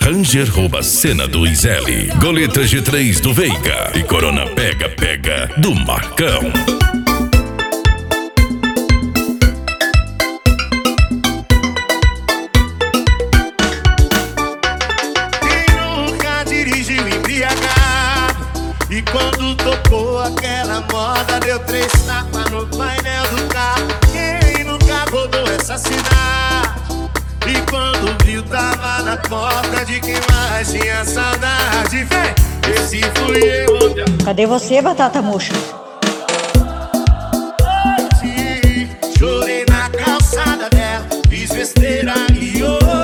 Ranger rouba cena do Iseli. Goleta G3 do Veiga. E Corona Pega Pega do Marcão. E quando tocou aquela moda, deu 3 tapas no painel do carro. Quem nunca rodou essa cidade? E quando viu, tava na porta de quem mais tinha saudade. Vem, esse fui eu. Cadê você, batata murcha? Chorei na calçada dela, fiz besteira e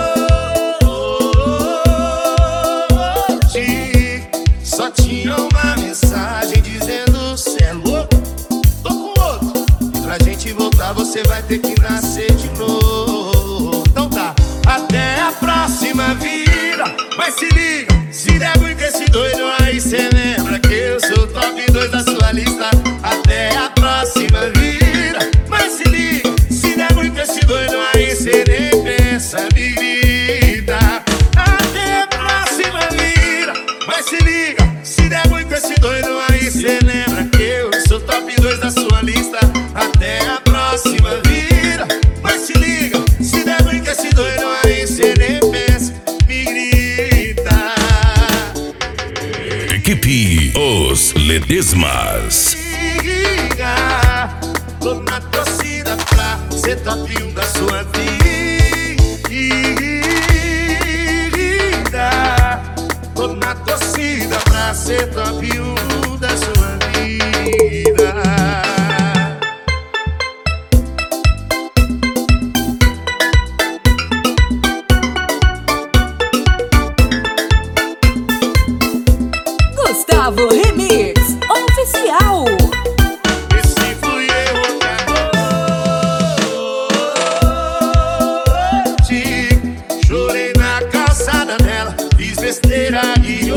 hoje só tinha uma mensagem dizendo: cê é louco, tô com outro. E pra gente voltar você vai ter que nascer de novo. Então tá, até a próxima vida. Mas se liga, se der ruim com esse doido aí, cê lembra que eu sou top 2 da sua lista. Até a próxima vida. Mas se liga, se der ruim com esse doido aí, cê nem pensa, me grita. Até a próxima vida. Mas se liga, se der ruim com esse doido aí, cê lembra que eu sou top 2 da sua lista. Até a próxima vida. Mas se liga, se der ruim com esse doido aí, cê nem pensa, me grita. Equipe Os Ledesmas. Tô na torcida pra ser top 1 da sua vida. Tô na torcida pra ser top 1 da sua vida. Gustavo Remix Oficial. Esse fui eu outra noite. Chorei na calçada dela, fiz besteira e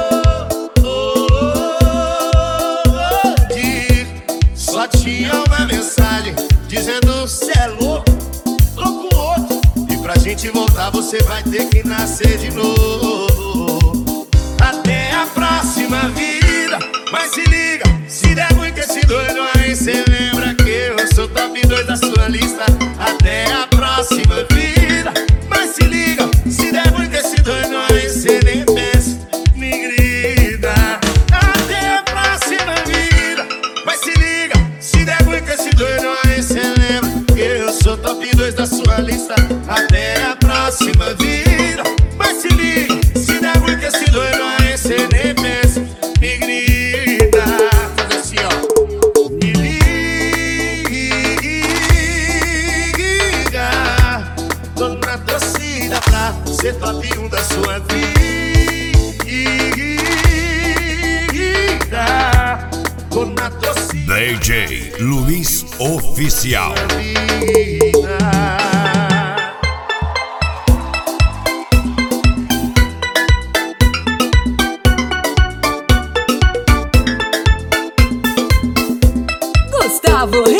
hoje só tinha uma mensagem dizendo: cê é louco, tô com outro. E pra gente voltar você vai ter que nascer de novo. Até a próxima vida. Mas se liga, se der ruim com esse doido aí, cê lembra que eu sou top 2 da sua lista. Até a próxima vida. Mas se liga, se der ruim com esse doido aí, cê nem pensa, me grita. Até a próxima vida. Mas se liga, se der ruim com esse doido aí, cê lembra que eu sou top 2 da sua lista. Até a próxima vida. Mas se liga, se der ruim com esse doido aí, cê nem pensa, me grita. Faz assim, ó. Me liga. Tô na torcida pra ser top 1 da sua vida. Tô na torcida DJ Luiz Oficial. da vida. Gustavo